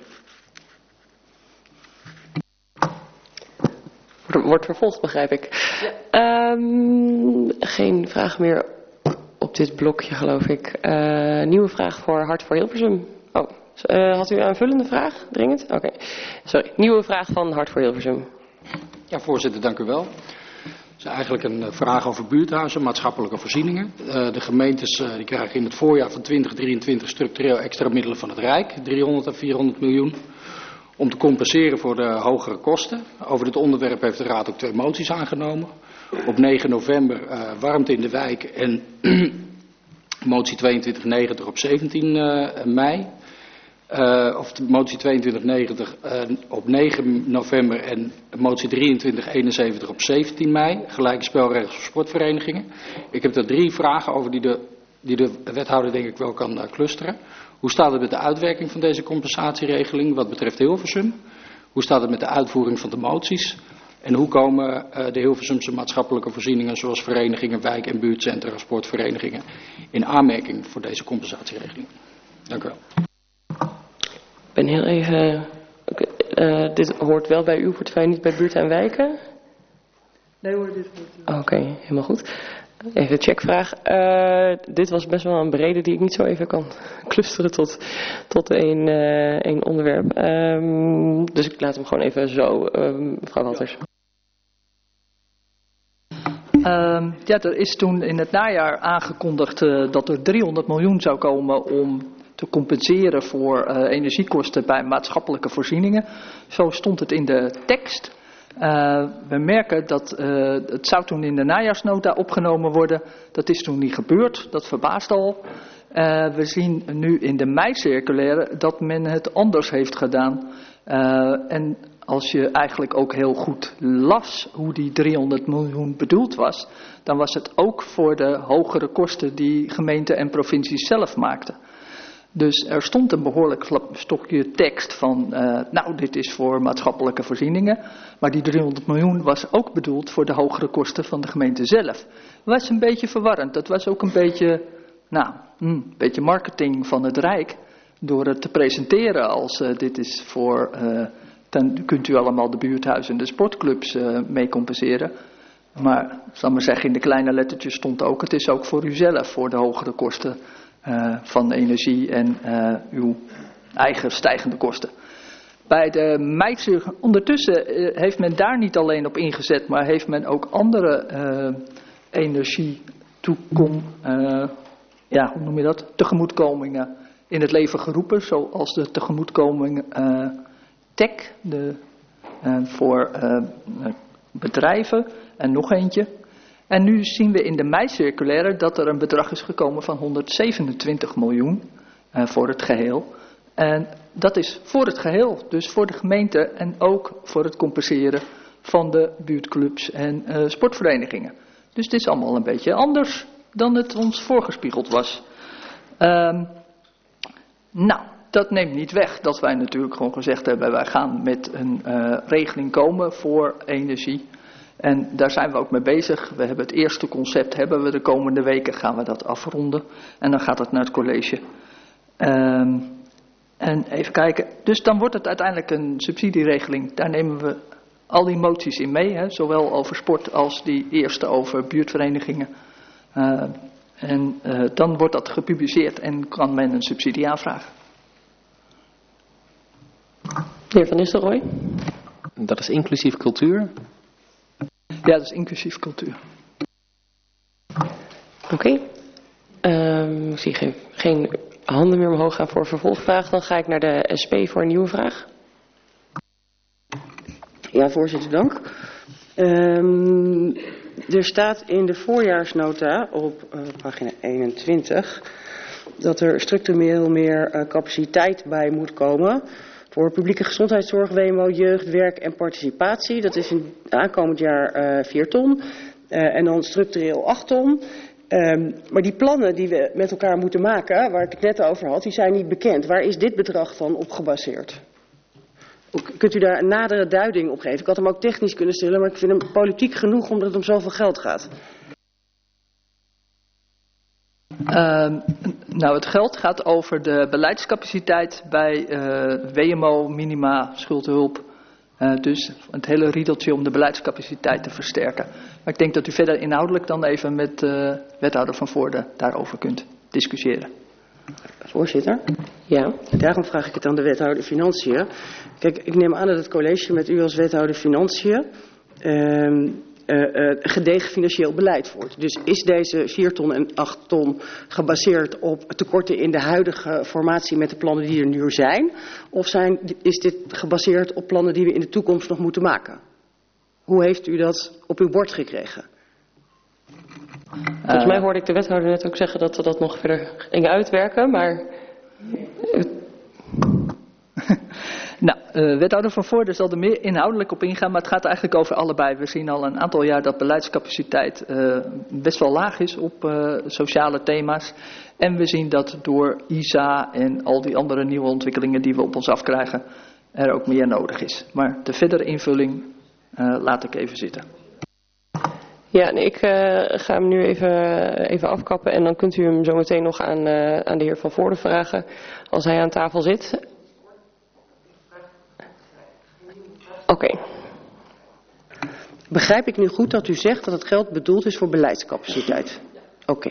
Wordt vervolgd, begrijp ik. Ja. Um, geen vraag meer op dit blokje, geloof ik. Uh, nieuwe vraag voor Hart voor Hilversum. Oh, uh, had u een aanvullende vraag? Dringend? Oké. Okay. Sorry. Nieuwe vraag van Hart voor Hilversum. Ja, voorzitter, dank u wel. Het is eigenlijk een vraag over buurthuizen, maatschappelijke voorzieningen. Uh, de gemeentes uh, die krijgen in het voorjaar van twintig drieëntwintig structureel extra middelen van het Rijk, driehonderd en vierhonderd miljoen. Om te compenseren voor de hogere kosten. Over dit onderwerp heeft de Raad ook twee moties aangenomen. Op negen november uh, warmte in de wijk en motie tweeëntwintig negentig op zeventien mei. Uh, of de motie tweeëntwintig negentig uh, op negen november en motie drieëntwintig eenenzeventig op zeventien mei. Gelijke spelregels voor sportverenigingen. Ik heb daar drie vragen over die de, die de wethouder denk ik wel kan uh, clusteren. Hoe staat het met de uitwerking van deze compensatieregeling wat betreft Hilversum? Hoe staat het met de uitvoering van de moties? En hoe komen uh, de Hilversumse maatschappelijke voorzieningen zoals verenigingen, wijk- en buurtcentra, sportverenigingen in aanmerking voor deze compensatieregeling? Dank u wel. Ik ben heel even... Uh, dit hoort wel bij uw portefeuille, niet bij buurten en wijken? Nee hoor, dit hoort... Oké, okay, helemaal goed. Even een checkvraag. Uh, dit was best wel een brede die ik niet zo even kan clusteren tot, tot één, uh, één onderwerp. Um, dus ik laat hem gewoon even zo, um, mevrouw Walters. Um, ja, er is toen in het najaar aangekondigd uh, dat er driehonderd miljoen zou komen om te compenseren voor uh, energiekosten bij maatschappelijke voorzieningen. Zo stond het in de tekst. Uh, we merken dat uh, het zou toen in de najaarsnota opgenomen worden. Dat is toen niet gebeurd. Dat verbaast al. Uh, we zien nu in de mei-circulaire dat men het anders heeft gedaan. Uh, en als je eigenlijk ook heel goed las hoe die driehonderd miljoen bedoeld was, dan was het ook voor de hogere kosten die gemeenten en provincies zelf maakten. Dus er stond een behoorlijk stokje tekst van, uh, nou dit is voor maatschappelijke voorzieningen. Maar die driehonderd miljoen was ook bedoeld voor de hogere kosten van de gemeente zelf. Dat was een beetje verwarrend. Dat was ook een beetje, nou, een beetje marketing van het Rijk. Door het te presenteren als uh, dit is voor, uh, dan kunt u allemaal de buurthuizen en de sportclubs uh, mee compenseren. Maar, zal maar zeggen, in de kleine lettertjes stond ook, het is ook voor uzelf, voor de hogere kosten uh, van energie en uh, uw eigen stijgende kosten. Bij de meidzuur, ondertussen uh, heeft men daar niet alleen op ingezet, maar heeft men ook andere uh, energietoekom, uh, ja, hoe noem je dat, tegemoetkomingen in het leven geroepen, zoals de tegemoetkoming uh, T E C, de, uh, voor uh, bedrijven en nog eentje. En nu zien we in de meicirculaire dat er een bedrag is gekomen van honderdzevenentwintig miljoen uh, voor het geheel. En dat is voor het geheel, dus voor de gemeente en ook voor het compenseren van de buurtclubs en uh, sportverenigingen. Dus het is allemaal een beetje anders dan het ons voorgespiegeld was. Um, nou, dat neemt niet weg dat wij natuurlijk gewoon gezegd hebben, wij gaan met een uh, regeling komen voor energie. En daar zijn we ook mee bezig. We hebben het eerste concept, hebben we de komende weken, gaan we dat afronden. En dan gaat het naar het college. Um, en even kijken, dus dan wordt het uiteindelijk een subsidieregeling. Daar nemen we al die moties in mee, hè, zowel over sport als die eerste over buurtverenigingen. Uh, en uh, dan wordt dat gepubliceerd en kan men een subsidie aanvragen. De heer Van Nistelrooy. Dat is inclusief cultuur? Ja, dat is inclusief cultuur. Oké. Okay. Um, ik zie geen, geen handen meer omhoog gaan voor vervolgvraag. Dan ga ik naar de S P voor een nieuwe vraag. Ja, voorzitter, dank. Um, er staat in de voorjaarsnota op uh, pagina eenentwintig dat er structureel meer uh, capaciteit bij moet komen voor publieke gezondheidszorg, W M O, jeugd, werk en participatie. Dat is in aankomend jaar uh, vier ton uh, en dan structureel acht ton. Um, maar die plannen die we met elkaar moeten maken, waar ik het net over had, die zijn niet bekend. Waar is dit bedrag dan op gebaseerd? Kunt u daar een nadere duiding op geven? Ik had hem ook technisch kunnen stellen, maar ik vind hem politiek genoeg omdat het om zoveel geld gaat. Uh, nou, het geld gaat over de beleidscapaciteit bij uh, W M O, minima, schuldhulp. Uh, dus het hele riedeltje om de beleidscapaciteit te versterken. Maar ik denk dat u verder inhoudelijk dan even met uh, wethouder Van Voorde daarover kunt discussiëren. Voorzitter? Ja. Daarom vraag ik het aan de wethouder Financiën. Kijk, ik neem aan dat het college met u als wethouder Financiën uh, Uh, uh, gedegen financieel beleid voert. Dus is deze vier ton en acht ton gebaseerd op tekorten in de huidige formatie met de plannen die er nu zijn? Of zijn, is dit gebaseerd op plannen die we in de toekomst nog moeten maken? Hoe heeft u dat op uw bord gekregen? Volgens mij hoorde ik de wethouder net ook zeggen dat we dat nog verder gingen uitwerken, maar... Nou, uh, wethouder Van Voorde zal er meer inhoudelijk op ingaan, maar het gaat eigenlijk over allebei. We zien al een aantal jaar dat beleidscapaciteit uh, best wel laag is op uh, sociale thema's. En we zien dat door I S A en al die andere nieuwe ontwikkelingen die we op ons afkrijgen, er ook meer nodig is. Maar de verdere invulling uh, laat ik even zitten. Ja, nee, ik uh, ga hem nu even, even afkappen en dan kunt u hem zo meteen nog aan, uh, aan de heer Van Voorde vragen als hij aan tafel zit. Oké. Okay. Begrijp ik nu goed dat u zegt dat het geld bedoeld is voor beleidscapaciteit? Oké. Okay.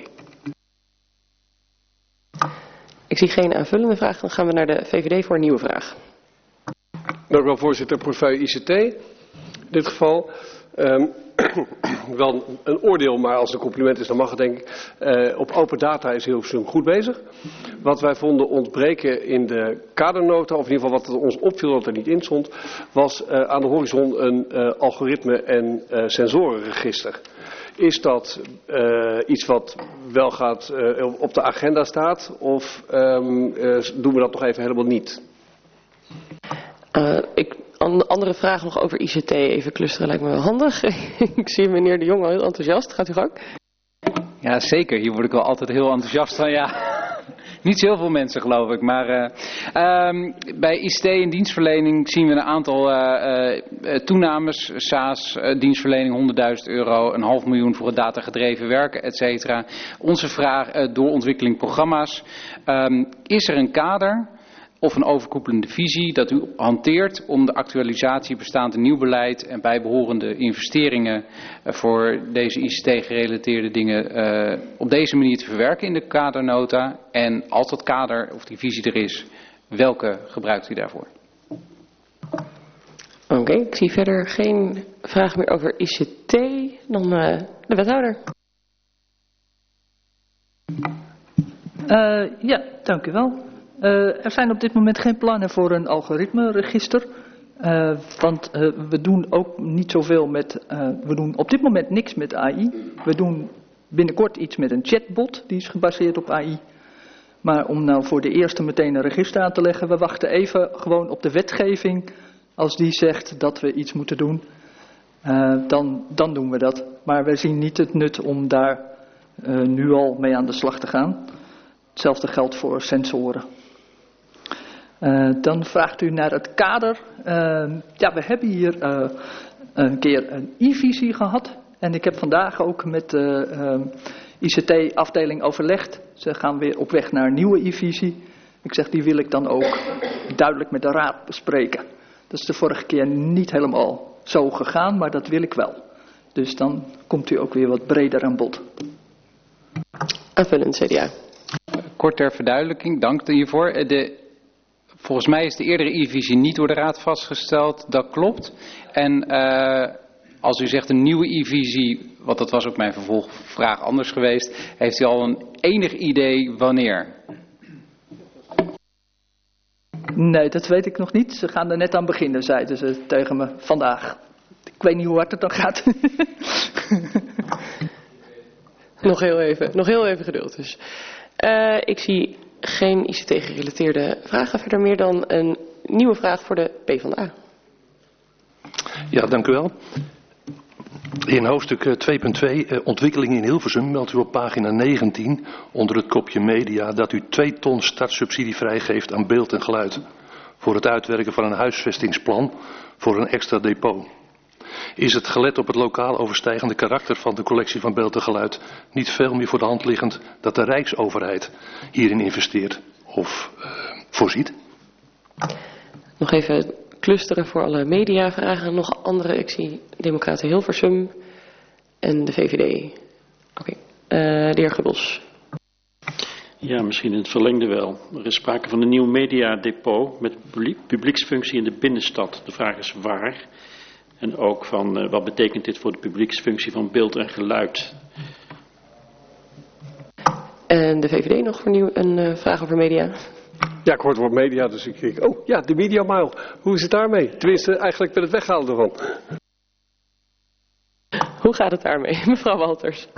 Ik zie geen aanvullende vraag. Dan gaan we naar de V V D voor een nieuwe vraag. Dank u wel, voorzitter. Portefeuille I C T. In dit geval. Um, wel een oordeel, maar als het een compliment is, dan mag het denk ik. Uh, op open data is Hilversum goed bezig. Wat wij vonden ontbreken in de kadernota, of in ieder geval wat het ons opviel dat er niet in stond, was uh, aan de horizon een uh, algoritme- en uh, sensorenregister. Is dat uh, iets wat wel gaat uh, op de agenda staat, of um, uh, doen we dat nog even helemaal niet? Uh, ik... Een andere vraag nog over I C T. Even clusteren lijkt me wel handig. Ik zie meneer De Jong al heel enthousiast. Gaat u gang? Ja, zeker. Hier word ik wel altijd heel enthousiast van. Ja, niet zo heel veel mensen geloof ik. Maar uh, um, bij I C T en dienstverlening zien we een aantal uh, uh, toenames. S A S, uh, dienstverlening honderdduizend euro. Een half miljoen voor het datagedreven werken, et cetera. Onze vraag, uh, doorontwikkeling programma's. Um, is er een kader of een overkoepelende visie dat u hanteert om de actualisatie bestaande nieuw beleid en bijbehorende investeringen voor deze I C T-gerelateerde dingen uh, op deze manier te verwerken in de kadernota. En als dat kader of die visie er is, welke gebruikt u daarvoor? Oké, okay, ik zie verder geen vraag meer over I C T. Dan uh, de wethouder. Uh, ja, dank u wel. Uh, er zijn op dit moment geen plannen voor een algoritmeregister. Uh, want uh, we doen ook niet zoveel met, uh, we doen op dit moment niks met A I. We doen binnenkort iets met een chatbot, die is gebaseerd op A I. Maar om nou voor de eerste meteen een register aan te leggen, we wachten even gewoon op de wetgeving. Als die zegt dat we iets moeten doen, uh, dan, dan doen we dat. Maar we zien niet het nut om daar uh, nu al mee aan de slag te gaan. Hetzelfde geldt voor sensoren. Uh, dan vraagt u naar het kader. Uh, ja, we hebben hier uh, een keer een I-visie gehad. En ik heb vandaag ook met de uh, I C T-afdeling overlegd. Ze gaan weer op weg naar een nieuwe I-visie. Ik zeg, die wil ik dan ook duidelijk met de raad bespreken. Dat is de vorige keer niet helemaal zo gegaan, maar dat wil ik wel. Dus dan komt u ook weer wat breder aan bod. Aanvullend, C D A. Kort ter verduidelijking, dank hiervoor. De, volgens mij is de eerdere I-visie niet door de raad vastgesteld, dat klopt. En uh, als u zegt een nieuwe I-visie, want dat was ook mijn vervolgvraag anders geweest, heeft u al een enig idee wanneer? Nee, dat weet ik nog niet. Ze gaan er net aan beginnen, zeiden ze tegen me vandaag. Ik weet niet hoe hard het dan gaat. nog heel even, nog heel even geduld dus. Uh, ik zie geen I C T-gerelateerde vragen verder meer dan een nieuwe vraag voor de PvdA. Ja, dank u wel. In hoofdstuk twee punt twee, eh, ontwikkeling in Hilversum, meldt u op pagina negentien onder het kopje media dat u twee ton startsubsidie vrijgeeft aan beeld en geluid voor het uitwerken van een huisvestingsplan voor een extra depot. Is het gelet op het lokaal overstijgende karakter van de collectie van beeld en geluid niet veel meer voor de hand liggend dat de Rijksoverheid hierin investeert of uh, voorziet? Nog even clusteren voor alle mediavragen. Nog andere, ik zie Democraten Hilversum en de V V D. Oké, okay. uh, de heer Gubbels. Ja, misschien in het verlengde wel. Er is sprake van een nieuw mediadepot met publieksfunctie in de binnenstad. De vraag is waar. En ook van uh, wat betekent dit voor de publieksfunctie van beeld en geluid? En de V V D nog voor nieuw een uh, vraag over media. Ja, ik hoor het woord media, dus ik denk, oh ja, de Media Mile. Hoe is het daarmee? Tenminste, eigenlijk met het weghalen ervan. Hoe gaat het daarmee, mevrouw Walters?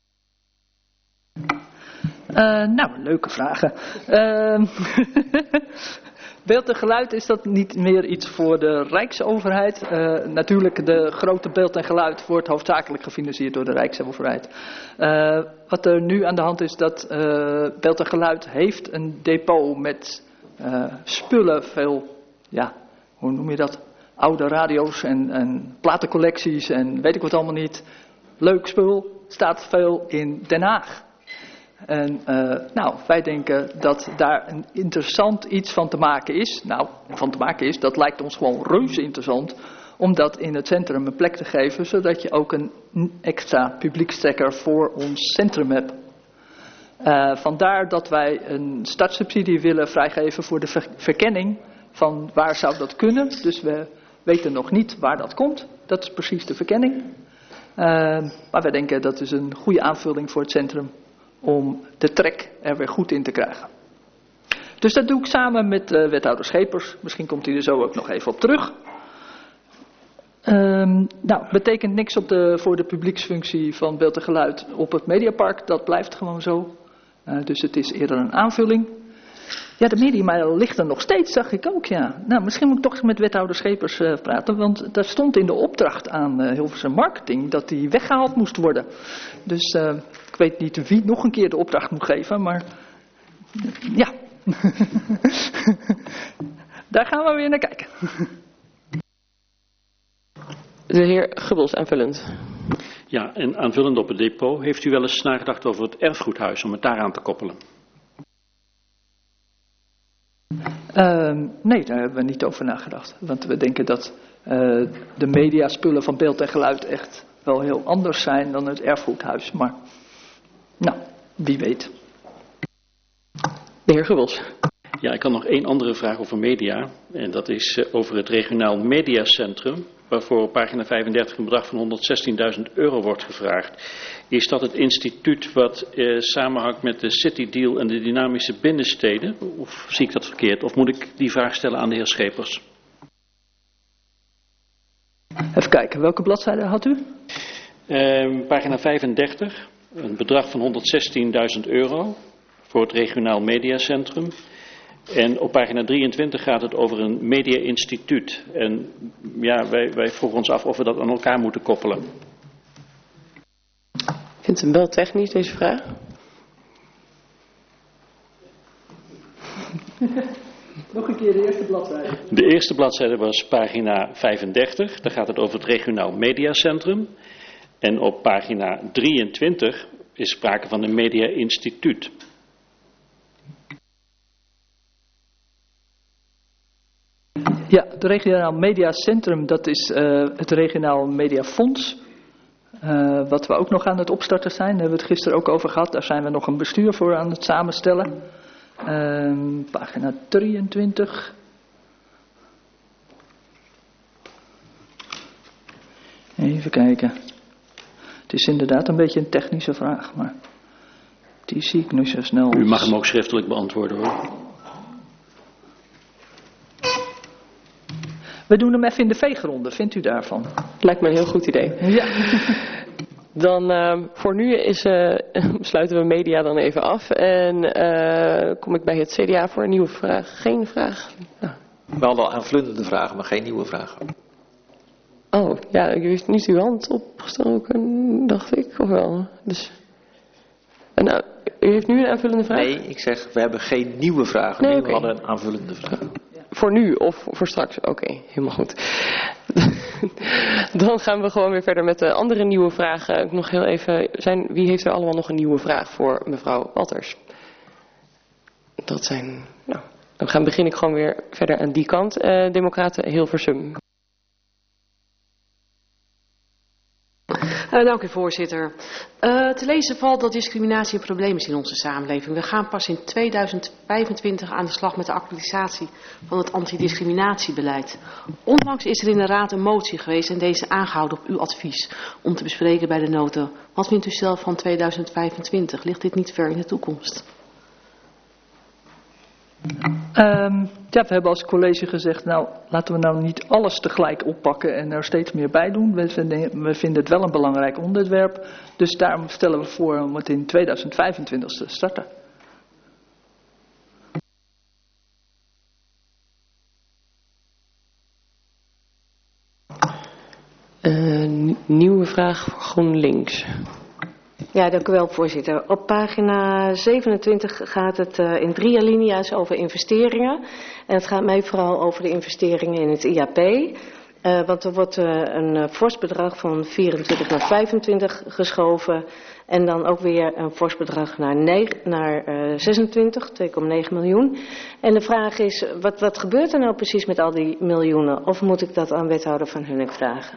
Uh, nou, leuke vragen. Uh, beeld en geluid, is dat niet meer iets voor de Rijksoverheid? Uh, natuurlijk, de grote beeld en geluid wordt hoofdzakelijk gefinancierd door de Rijksoverheid. Uh, wat er nu aan de hand is, dat uh, beeld en geluid heeft een depot met uh, spullen, veel, ja, hoe noem je dat? Oude radio's en, en platencollecties en weet ik wat allemaal niet. Leuk spul, staat veel in Den Haag. En uh, nou, wij denken dat daar een interessant iets van te maken is. Nou, van te maken is, dat lijkt ons gewoon reuze interessant. Om dat in het centrum een plek te geven, zodat je ook een extra publiekstrekker voor ons centrum hebt. Uh, vandaar dat wij een startsubsidie willen vrijgeven voor de ver- verkenning van waar zou dat kunnen. Dus we weten nog niet waar dat komt. Dat is precies de verkenning. Uh, maar wij denken dat is een goede aanvulling voor het centrum om de trek er weer goed in te krijgen. Dus dat doe ik samen met uh, wethouder Schepers. Misschien komt hij er zo ook nog even op terug. Um, nou, betekent niks op de, voor de publieksfunctie van beeld en geluid op het Mediapark. Dat blijft gewoon zo. Uh, dus het is eerder een aanvulling. Ja, de Mediamile ligt er nog steeds, zag ik ook, ja. Nou, misschien moet ik toch eens met wethouder Schepers uh, praten. Want daar stond in de opdracht aan uh, Hilversum Marketing dat die weggehaald moest worden. Dus uh, ik weet niet wie nog een keer de opdracht moet geven, maar uh, ja. Daar gaan we weer naar kijken. De heer Gubbels, aanvullend. Ja, en aanvullend op het depot, heeft u wel eens nagedacht over het erfgoedhuis, om het daaraan te koppelen? Uh, nee, daar hebben we niet over nagedacht. Want we denken dat uh, de mediaspullen van beeld en geluid echt wel heel anders zijn dan het erfgoedhuis. Maar, nou, wie weet. De heer Gubbels. Ja, ik had nog één andere vraag over media. En dat is uh, over het regionaal mediacentrum, waarvoor op pagina vijfendertig een bedrag van honderdzestienduizend euro wordt gevraagd. Is dat het instituut wat uh, samenhangt met de City Deal en de dynamische binnensteden? Of zie ik dat verkeerd? Of moet ik die vraag stellen aan de heer Schepers? Even kijken, welke bladzijde had u? Uh, pagina vijfendertig, een bedrag van honderdzestienduizend euro voor het regionaal mediacentrum. En op pagina drieëntwintig gaat het over een media-instituut. En ja, wij, wij vroegen ons af of we dat aan elkaar moeten koppelen. Ik vind hem wel technisch, deze vraag. Nog een keer de eerste bladzijde. De eerste bladzijde was pagina vijfendertig. Daar gaat het over het regionaal mediacentrum. En op pagina drieëntwintig is sprake van een media-instituut. Ja, het regionaal mediacentrum, dat is uh, het regionaal mediafonds. Uh, wat we ook nog aan het opstarten zijn, daar hebben we het gisteren ook over gehad. Daar zijn we nog een bestuur voor aan het samenstellen. Uh, pagina drieëntwintig. Even kijken. Het is inderdaad een beetje een technische vraag, maar die zie ik nu zo snel. U mag hem ook schriftelijk beantwoorden, hoor. We doen hem even in de veegronde, vindt u daarvan? Lijkt me een heel goed idee. Ja. Dan uh, voor nu is, uh, sluiten we media dan even af. En uh, kom ik bij het C D A voor een nieuwe vraag. Geen vraag? Nou. Wel al aanvullende vragen, maar geen nieuwe vragen. Oh, ja, u heeft niet uw hand opgestoken, dacht ik, of wel? Dus, en, nou, u heeft nu een aanvullende vraag? Nee, ik zeg, we hebben geen nieuwe vragen. Nee, nee, okay. We hadden een aanvullende vraag. Voor nu of voor straks? Oké, okay, helemaal goed. Dan gaan we gewoon weer verder met de andere nieuwe vragen. Nog heel even zijn, wie heeft er allemaal nog een nieuwe vraag voor mevrouw Walters? Dat zijn, nou, dan gaan begin ik gewoon weer verder aan die kant. Uh, Democraten Hilversum. Uh, dank u, voorzitter. Uh, te lezen valt dat discriminatie een probleem is in onze samenleving. We gaan pas in tweeduizend vijfentwintig aan de slag met de actualisatie van het antidiscriminatiebeleid. Onlangs is er in de Raad een motie geweest en deze aangehouden op uw advies om te bespreken bij de nota. Wat vindt u zelf van tweeduizend vijfentwintig? Ligt dit niet ver in de toekomst? Um, ja, we hebben als college gezegd, nou laten we nou niet alles tegelijk oppakken en er steeds meer bij doen. We vinden, we vinden het wel een belangrijk onderwerp, dus daarom stellen we voor om het in tweeduizend vijfentwintig te starten. Uh, nieuwe vraag voor GroenLinks. Ja, dank u wel, voorzitter. Op pagina zevenentwintig gaat het uh, in drie alinea's over investeringen. En het gaat mij vooral over de investeringen in het I A P. Uh, want er wordt uh, een uh, fors bedrag van vierentwintig naar vijfentwintig geschoven. En dan ook weer een fors bedrag naar, negen, naar uh, zesentwintig, twee komma negen miljoen. En de vraag is, wat, wat gebeurt er nou precies met al die miljoenen? Of moet ik dat aan wethouder Van Hunnik vragen?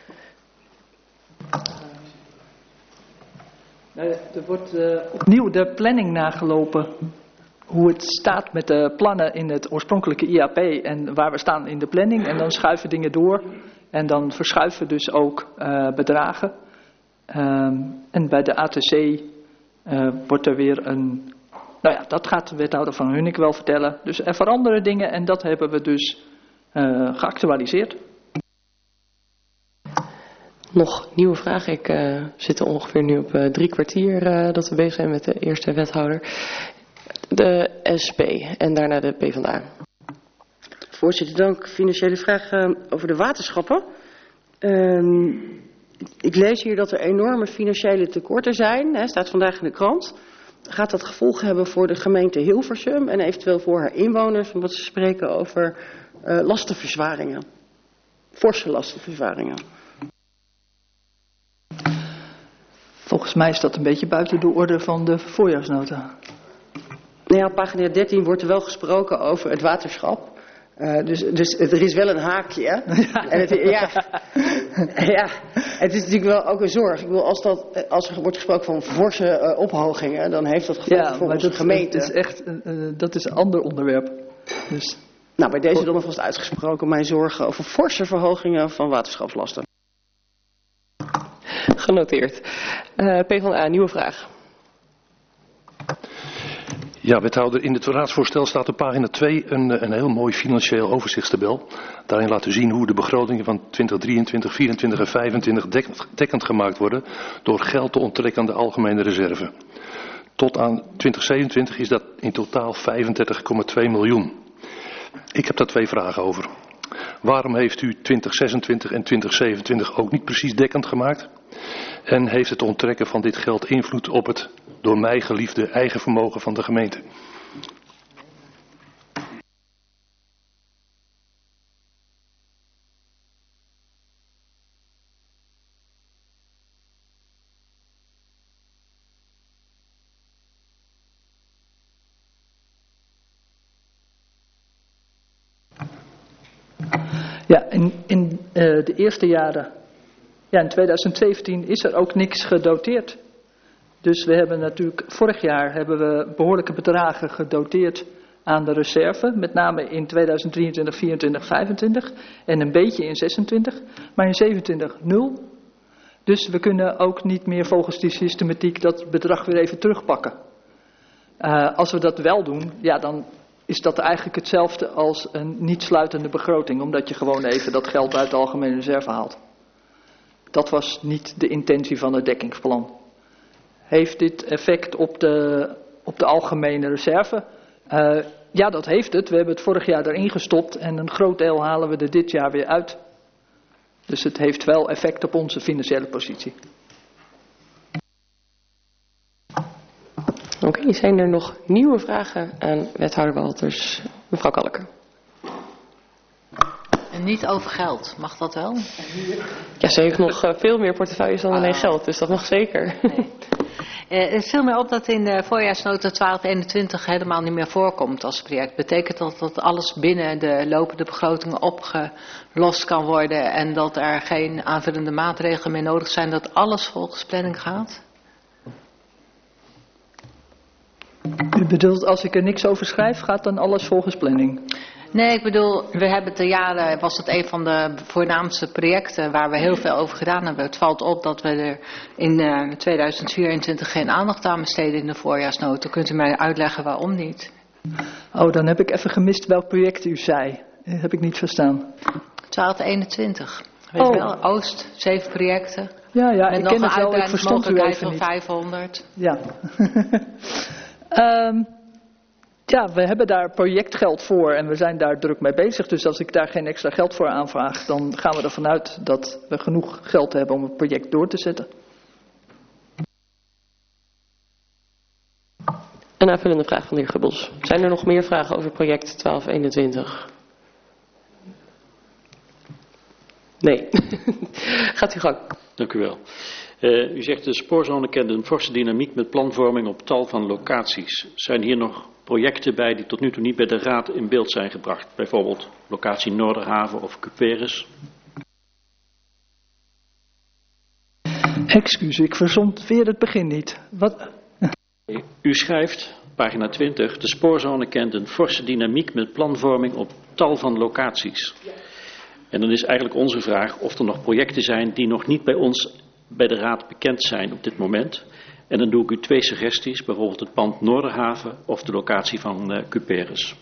Er wordt uh, opnieuw de planning nagelopen, hoe het staat met de plannen in het oorspronkelijke I A P en waar we staan in de planning. En dan schuiven dingen door en dan verschuiven dus ook uh, bedragen. Um, en bij de A T C uh, wordt er weer een, nou ja, dat gaat de wethouder Van Hunnik wel vertellen. Dus er veranderen dingen en dat hebben we dus uh, geactualiseerd. Nog nieuwe vraag. Ik uh, zit ongeveer nu op uh, drie kwartier uh, dat we bezig zijn met de eerste wethouder. De S P en daarna de PvdA. Voorzitter, dank. Financiële vraag uh, over de waterschappen. Um, ik lees hier dat er enorme financiële tekorten zijn. Hè, staat vandaag in de krant. Gaat dat gevolgen hebben voor de gemeente Hilversum en eventueel voor haar inwoners? Omdat ze spreken over uh, lastenverzwaringen. Forse lastenverzwaringen. Volgens mij is dat een beetje buiten de orde van de voorjaarsnota. Nou ja, op pagina dertien wordt er wel gesproken over het waterschap. Uh, dus, dus er is wel een haakje. Ja. En het, ja, ja, het is natuurlijk wel ook een zorg. Ik bedoel, als, dat, als er wordt gesproken van forse uh, ophogingen, dan heeft dat gevolgen ja, voor onze dat, gemeente. Dat is echt uh, dat is een ander onderwerp. Dus, nou, bij deze dan alvast uitgesproken mijn zorgen over forse verhogingen van waterschapslasten. Genoteerd. Uh, PvdA, nieuwe vraag. Ja, wethouder, in het raadsvoorstel staat op pagina twee een, een heel mooi financieel overzichtstabel. Daarin laat u zien hoe de begrotingen van twintig drieëntwintig, vierentwintig en vijfentwintig dek, dekkend gemaakt worden door geld te onttrekken aan de algemene reserve. Tot aan twintig zevenentwintig is dat in totaal vijfendertig komma twee miljoen. Ik heb daar twee vragen over. Waarom heeft u twintig zesentwintig en twintig zevenentwintig ook niet precies dekkend gemaakt? En heeft het onttrekken van dit geld invloed op het door mij geliefde eigen vermogen van de gemeente? Ja, in, in uh, de eerste jaren, ja, in twintig zeventien is er ook niks gedoteerd. Dus we hebben natuurlijk, vorig jaar hebben we behoorlijke bedragen gedoteerd aan de reserve. Met name in twintig drieëntwintig, vierentwintig, vijfentwintig en een beetje in zesentwintig. Maar in zevenentwintig nul. Dus we kunnen ook niet meer volgens die systematiek dat bedrag weer even terugpakken. Uh, als we dat wel doen, ja, dan is dat eigenlijk hetzelfde als een niet sluitende begroting. Omdat je gewoon even dat geld uit de algemene reserve haalt. Dat was niet de intentie van het dekkingsplan. Heeft dit effect op de, op de algemene reserve? Uh, ja, dat heeft het. We hebben het vorig jaar erin gestopt en een groot deel halen we er dit jaar weer uit. Dus het heeft wel effect op onze financiële positie. Oké, okay, zijn er nog nieuwe vragen aan wethouder Walters? Mevrouw Kalke. En niet over geld, mag dat wel? Ja, ze heeft nog uh, veel meer portefeuilles dan alleen geld, dus dat mag zeker. Nee. Uh, het viel mij op dat in de voorjaarsnota twaalf eenentwintig helemaal niet meer voorkomt als project. Betekent dat dat alles binnen de lopende begrotingen opgelost kan worden en dat er geen aanvullende maatregelen meer nodig zijn, dat alles volgens planning gaat? U bedoelt, als ik er niks over schrijf, gaat dan alles volgens planning? Nee, ik bedoel, we hebben de jaren, was het een van de voornaamste projecten waar we heel veel over gedaan hebben. Het valt op dat we er in uh, twintig vierentwintig geen aandacht aan besteden in de voorjaarsnota. Kunt u mij uitleggen waarom niet? Oh, dan heb ik even gemist welk project u zei. Dat heb ik niet verstaan. twaalf eenentwintig. Weet oh. je wel, Oost, zeven projecten. Ja, ja, met ik nog ken een het wel, ik verstond u even van niet. vijfhonderd. Ja. um, Ja, we hebben daar projectgeld voor en we zijn daar druk mee bezig. Dus als ik daar geen extra geld voor aanvraag, dan gaan we ervan uit dat we genoeg geld hebben om het project door te zetten. Een aanvullende vraag van de heer Gubbels. Zijn er nog meer vragen over project twaalf eenentwintig? Nee. Gaat u gang. Dank u wel. Uh, u zegt de spoorzone kent een forse dynamiek met planvorming op tal van locaties. Zijn hier nog projecten bij die tot nu toe niet bij de Raad in beeld zijn gebracht? Bijvoorbeeld locatie Noorderhaven of Cuperus? Excuus, ik verzond weer het begin niet. Wat? U schrijft, pagina twintig, de spoorzone kent een forse dynamiek met planvorming op tal van locaties. En dan is eigenlijk onze vraag of er nog projecten zijn die nog niet bij ons bij de Raad bekend zijn op dit moment. En dan doe ik u twee suggesties, bijvoorbeeld het pand Noorderhaven of de locatie van uh, Cuperus.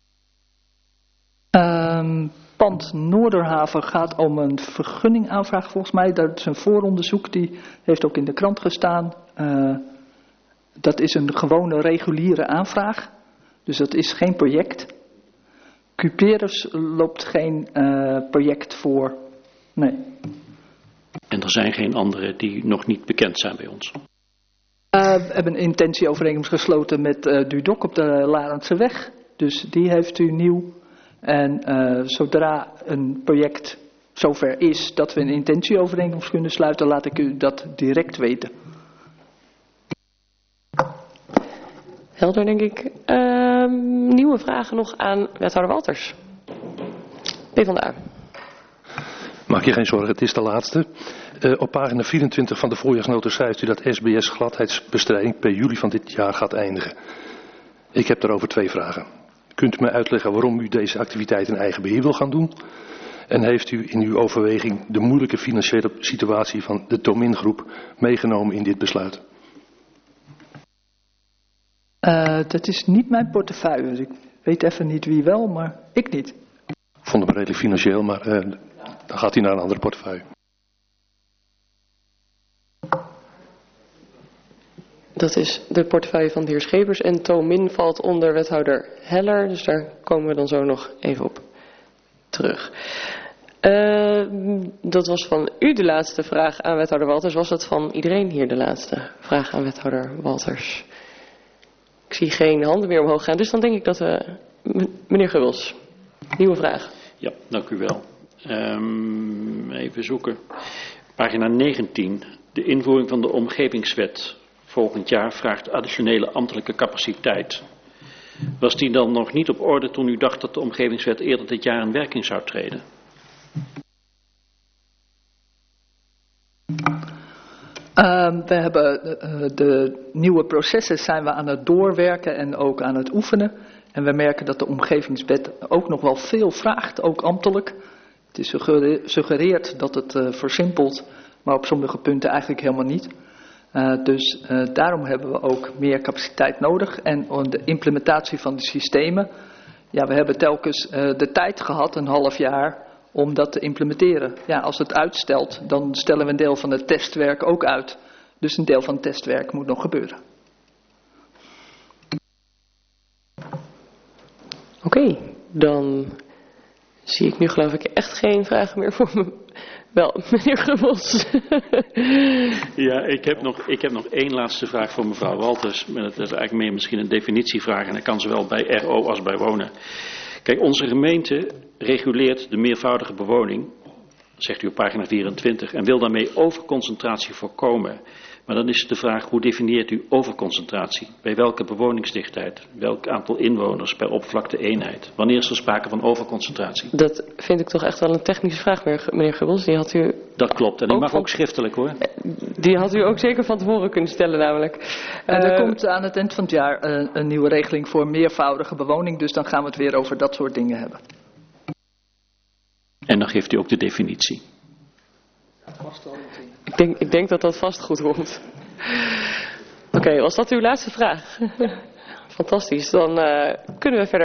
Um, pand Noorderhaven gaat om een vergunningaanvraag volgens mij. Dat is een vooronderzoek, die heeft ook in de krant gestaan. Uh, dat is een gewone reguliere aanvraag, dus dat is geen project. Cuperus loopt geen uh, project voor, nee. En er zijn geen andere die nog niet bekend zijn bij ons? Uh, we hebben een intentieovereenkomst gesloten met uh, Dudok op de Larentse weg. Dus die heeft u nieuw. En uh, zodra een project zover is dat we een intentieovereenkomst kunnen sluiten, laat ik u dat direct weten. Helder, denk ik. Uh, Um, nieuwe vragen nog aan wethouder Walters. PvdA. Maak je geen zorgen, het is de laatste. Uh, op pagina vierentwintig van de voorjaarsnota schrijft u dat S B S gladheidsbestrijding per juli van dit jaar gaat eindigen. Ik heb daarover twee vragen. Kunt u mij uitleggen waarom u deze activiteit in eigen beheer wil gaan doen? En heeft u in uw overweging de moeilijke financiële situatie van de Tomin groep meegenomen in dit besluit? Uh, dat is niet mijn portefeuille. Dus ik weet even niet wie wel, maar ik niet. Ik vond hem redelijk financieel, maar uh, dan gaat hij naar een andere portefeuille. Dat is de portefeuille van de heer Schepers en Tomin valt onder wethouder Heller. Dus daar komen we dan zo nog even op terug. Uh, dat was van u de laatste vraag aan wethouder Walters. Was dat van iedereen hier de laatste vraag aan wethouder Walters? Ik zie geen handen meer omhoog gaan, dus dan denk ik dat we... Meneer Gubbels, nieuwe vraag. Ja, dank u wel. Um, even zoeken. Pagina negentien. De invoering van de omgevingswet volgend jaar vraagt additionele ambtelijke capaciteit. Was die dan nog niet op orde toen u dacht dat de omgevingswet eerder dit jaar in werking zou treden? Uh, we hebben uh, de nieuwe processen zijn we aan het doorwerken en ook aan het oefenen. En we merken dat de omgevingswet ook nog wel veel vraagt, ook ambtelijk. Het is suggereerd dat het uh, versimpelt, maar op sommige punten eigenlijk helemaal niet. Uh, dus uh, daarom hebben we ook meer capaciteit nodig. En de implementatie van de systemen. Ja, we hebben telkens uh, de tijd gehad, een half jaar, om dat te implementeren. Ja, als het uitstelt, dan stellen we een deel van het testwerk ook uit. Dus een deel van het testwerk moet nog gebeuren. Oké, okay, dan zie ik nu geloof ik echt geen vragen meer voor me. Wel, meneer Gubbels. Ja, ik heb, nog, ik heb nog één laatste vraag voor mevrouw Walters. Dat is eigenlijk meer misschien een definitievraag en dat kan zowel bij R O als bij wonen. Kijk, onze gemeente reguleert de meervoudige bewoning, zegt u op pagina vierentwintig, en wil daarmee overconcentratie voorkomen. Maar dan is de vraag, hoe definieert u overconcentratie? Bij welke bewoningsdichtheid? Welk aantal inwoners per oppervlakte eenheid? Wanneer is er sprake van overconcentratie? Dat vind ik toch echt wel een technische vraag, meneer Gubbels. Die had u dat klopt, en die mag van... ook schriftelijk hoor. Die had u ook zeker van tevoren kunnen stellen namelijk. En er uh, komt aan het eind van het jaar een, een nieuwe regeling voor meervoudige bewoning. Dus dan gaan we het weer over dat soort dingen hebben. En dan geeft u ook de definitie. Ik denk, ik denk dat dat vast goed komt. Oké, okay, was dat uw laatste vraag? Fantastisch. Dan uh, kunnen we verder.